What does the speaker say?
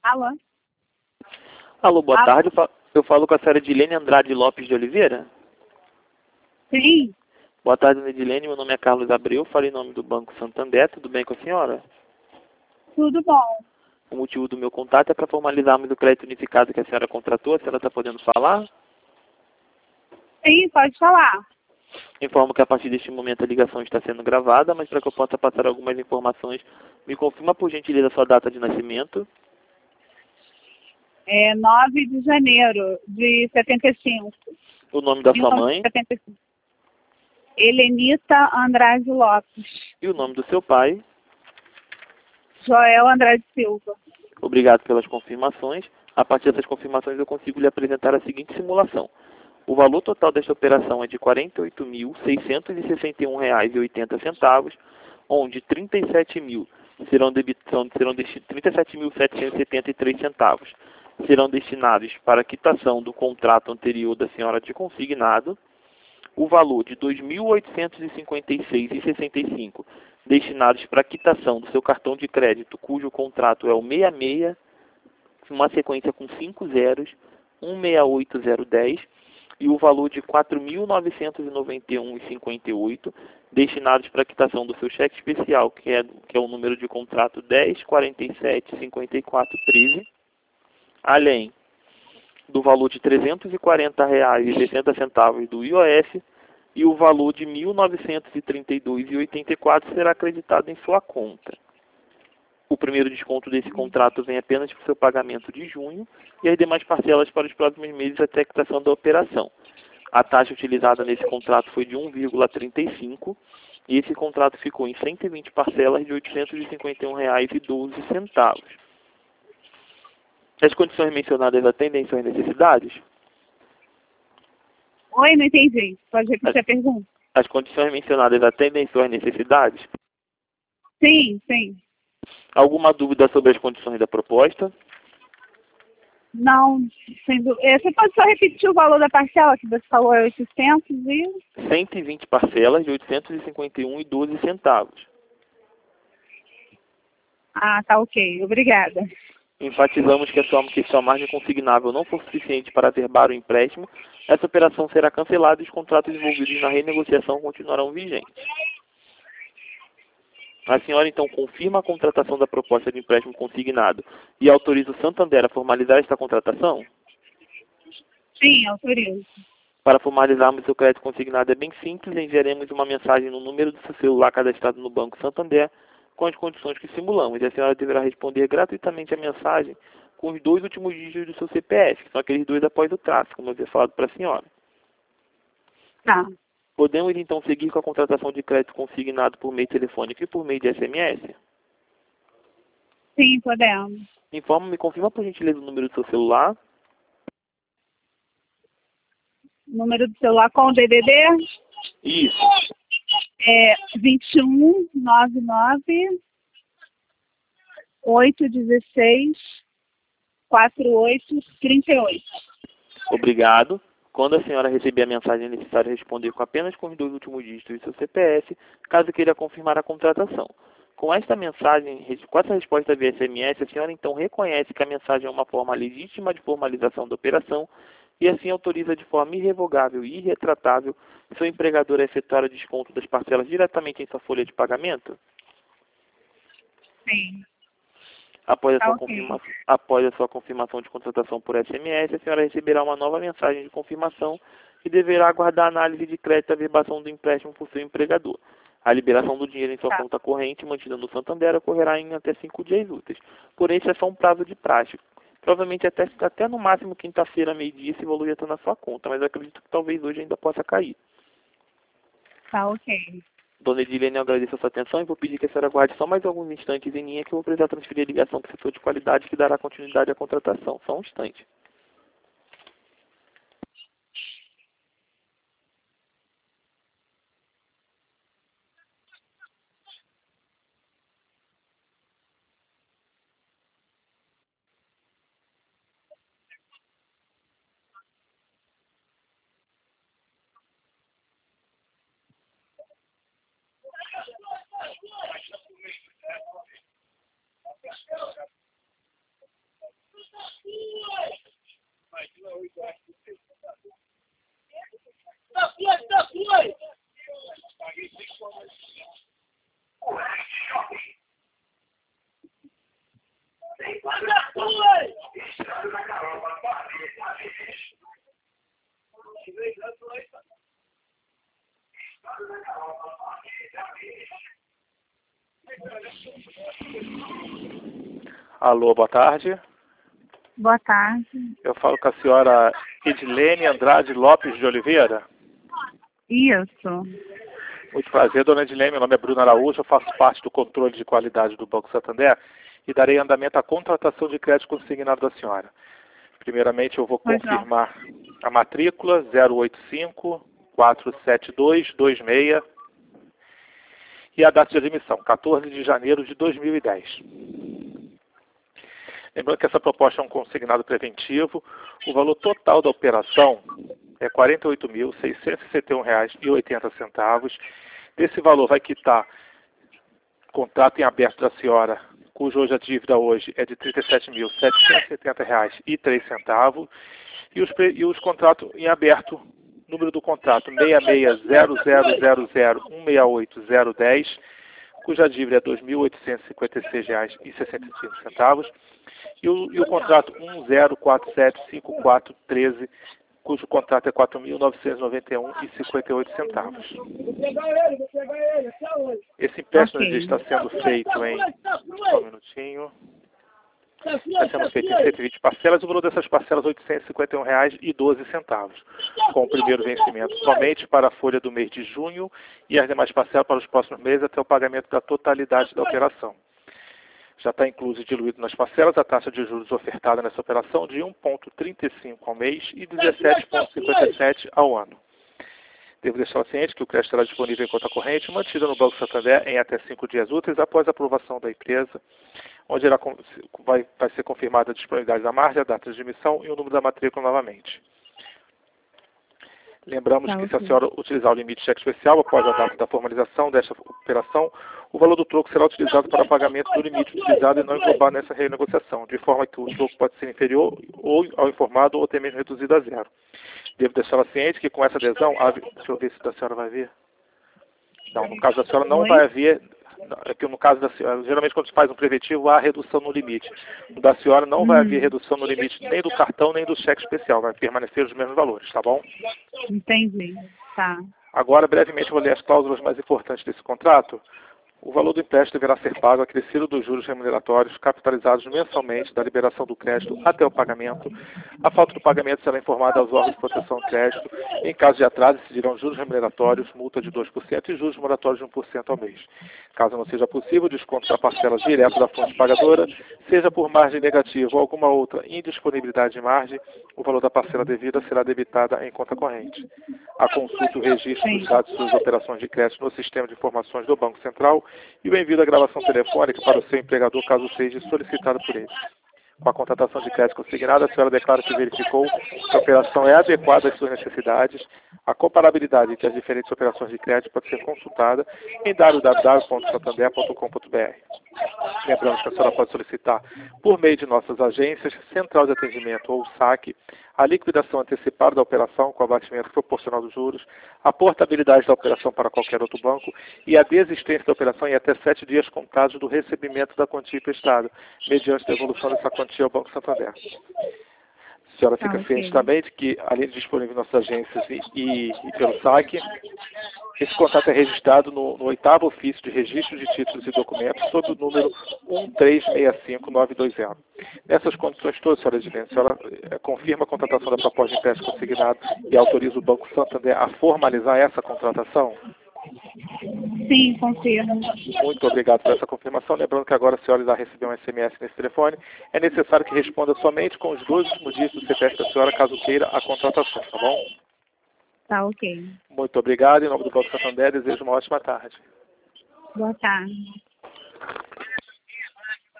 Alô? Alô, boa Alô? tarde. Eu falo com a senhora Edilene Andrade Lopes de Oliveira. Sim, Boa tarde, dona Edilene. Meu nome é Carlos Abreu. Falei em nome do Banco Santander. Tudo bem com a senhora? tudo bom. O motivo do meu contato é para formalizarmos o crédito unificado que a senhora contratou. A senhora está podendo falar? Sim, pode falar. Informo que a partir deste momento a ligação está sendo gravada, mas para que eu possa passar algumas informações, me confirma por gentileza a sua data de nascimento, É 9 de janeiro de 75. o nome da sua mãe 1975. Helenita Andrade Lopes. e o nome do seu pai. Joel Andrade Silva. Obrigado pelas confirmações. A partir dessas confirmações eu consigo lhe apresentar a seguinte simulação. O valor total desta operação é de R$ 48.661,80, onde 37.773 serão destinados para a quitação do contrato anterior da senhora de consignado, o valor de R$ 2.856,65 destinados para a quitação do seu cartão de crédito, cujo contrato é o 66, uma sequência com 5 zeros, 168010, e o valor de R$ 4.991,58 destinados para a quitação do seu cheque especial, que é o número de contrato 10475413, além do valor de R$ 340,60 do IOF, e o valor de R$ 1.932,84 será acreditado em sua conta. O primeiro desconto desse contrato vem apenas para o seu pagamento de junho e as demais parcelas para os próximos meses até a quitação da operação. A taxa utilizada nesse contrato foi de 1,35 e esse contrato ficou em 120 parcelas de R$ 851,12. As condições mencionadas atendem suas necessidades? Oi, não entendi. Pode repetir a pergunta? As condições mencionadas atendem suas necessidades? Sim, sim. Alguma dúvida sobre as condições da proposta? Não, você pode só repetir o valor da parcela que você falou, é 800 e... 120 parcelas de R$ 851,12. Ah, tá ok. Obrigada. Enfatizamos que se sua margem consignável não for suficiente para averbar o empréstimo, essa operação será cancelada e os contratos envolvidos na renegociação continuarão vigentes. A senhora, então, confirma a contratação da proposta de empréstimo consignado e autoriza o Santander a formalizar esta contratação? Sim, autorizo. Para formalizarmos seu crédito consignado é bem simples, enviaremos uma mensagem no número do seu celular cadastrado no Banco Santander com as condições que simulamos, e a senhora deverá responder gratuitamente a mensagem com os 2 últimos dígitos do seu CPF, que são aqueles 2 após o traço, como eu havia falado para a senhora. Tá. Podemos então seguir com a contratação de crédito consignado por meio telefônico e por meio de SMS? Sim, podemos. Me confirma por gentileza o número do seu celular. Número do celular com o DDD Isso. é 21 99 816 4838. Obrigado. Quando a senhora receber a mensagem, é necessário responder apenas com os 2 últimos dígitos do seu CPF, caso queira confirmar a contratação. Com esta mensagem, com essa resposta via SMS, a senhora então reconhece que a mensagem é uma forma legítima de formalização da operação e assim autoriza de forma irrevogável e irretratável seu empregador a efetuar o desconto das parcelas diretamente em sua folha de pagamento? Sim. Após Tá ok. a sua confirmação de contratação por SMS, a senhora receberá uma nova mensagem de confirmação e deverá aguardar a análise de crédito e averbação do empréstimo por seu empregador. A liberação do dinheiro em sua Tá. conta corrente, mantida no Santander, ocorrerá em até 5 dias úteis. Porém, isso é só um prazo de praxe. Provavelmente até no máximo quinta-feira, meio-dia, esse valor já está na sua conta, mas eu acredito que talvez hoje ainda possa cair. Tá ok. Dona Edilene, eu agradeço a sua atenção e vou pedir que a senhora aguarde só mais alguns instantes em linha que eu vou precisar transferir a ligação para o setor de qualidade que dará continuidade à contratação. Só um instante. Alô, boa tarde. Boa tarde. Eu falo com a senhora Edilene Andrade Lopes de Oliveira. Isso. Muito prazer, dona Edilene. Meu nome é Bruno Araújo, eu faço parte do controle de qualidade do Banco Santander e darei andamento à contratação de crédito consignado da senhora. Primeiramente, eu vou confirmar a matrícula 085-472-26 e a data de admissão, 14 de janeiro de 2010. Lembrando que essa proposta é um consignado preventivo. O valor total da operação é R$ 48.661,80. Desse valor vai quitar contrato em aberto da senhora, cuja hoje a dívida hoje é de R$ 37.770,03. E os contratos em aberto, número do contrato 660000168010, cuja dívida é R$ 2.856,65. E o contrato 10475413, cujo contrato é R$ 4.991,58. Esse empréstimo está sendo feito em... Só um minutinho. Está sendo feito em 120 parcelas. O valor dessas parcelas é R$ 851,12, com o primeiro vencimento somente para a folha do mês de junho e as demais parcelas para os próximos meses até o pagamento da totalidade da operação. Já está incluso e diluído nas parcelas a taxa de juros ofertada nessa operação de 1,35 ao mês e 17,57 ao ano. Devo deixar ciente que o crédito será disponível em conta corrente, mantida no Banco Santander em até 5 dias úteis após a aprovação da empresa, onde vai ser confirmada a disponibilidade da margem, a data de emissão e o número da matrícula novamente. Lembramos que se a senhora utilizar o limite de cheque especial após a data da formalização desta operação, o valor do troco será utilizado para pagamento do limite utilizado e não englobar nessa renegociação, de forma que o troco pode ser inferior ou ao informado ou até mesmo reduzido a zero. Devo deixá-la ciente que com essa adesão, deixa eu ver se a senhora vai ver. Não, no caso da senhora não vai haver, é que no caso da senhora, geralmente quando se faz um preventivo há redução no limite. No da senhora não vai haver redução no limite nem do cartão nem do cheque especial, vai permanecer os mesmos valores, tá bom? Entendi. Tá. Agora, brevemente, vou ler as cláusulas mais importantes desse contrato. O valor do empréstimo deverá ser pago acrescido dos juros remuneratórios capitalizados mensalmente da liberação do crédito até o pagamento. A falta do pagamento será informada aos órgãos de proteção do crédito. Em caso de atraso, incidirão juros remuneratórios, multa de 2% e juros moratórios de 1% ao mês. Caso não seja possível, desconto da parcela direto da fonte pagadora, seja por margem negativa ou alguma outra indisponibilidade de margem, o valor da parcela devida será debitada em conta corrente. A consulta e o registro dos dados de suas operações de crédito no sistema de informações do Banco Central e o envio da gravação telefônica para o seu empregador, caso seja solicitado por ele. Com a contratação de crédito consignada, a senhora declara que verificou que a operação é adequada às suas necessidades. A comparabilidade entre as diferentes operações de crédito pode ser consultada em www.santander.com.br. Lembrando que a senhora pode solicitar, por meio de nossas agências, Central de Atendimento ou SAC, a liquidação antecipada da operação com abatimento proporcional dos juros, a portabilidade da operação para qualquer outro banco e a desistência da operação em até 7 dias contados do recebimento da quantia emprestada, mediante a devolução dessa quantia ao Banco Santander. A senhora fica ciente também de que, além de disponível em nossas agências e pelo SAC, esse contrato é registrado no 8º ofício de registro de títulos e documentos sob o número 1365920. Nessas condições todas, senhora Edilene, a senhora confirma a contratação da proposta de empréstimo consignado e autoriza o Banco Santander a formalizar essa contratação? Sim, confirmo. Muito obrigado por essa confirmação. Lembrando que agora a senhora irá receber um SMS nesse telefone. É necessário que responda somente com os 2 últimos dígitos do CPF da senhora, caso queira a contratação, tá bom? Tá, ok. Muito obrigado. Em nome do Banco Santander, desejo uma ótima tarde. Boa tarde.